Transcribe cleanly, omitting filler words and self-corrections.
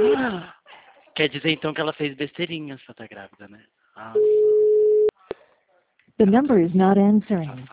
Quer dizer então que ela fez besteirinhas pra estar grávida, né? The number is not answering.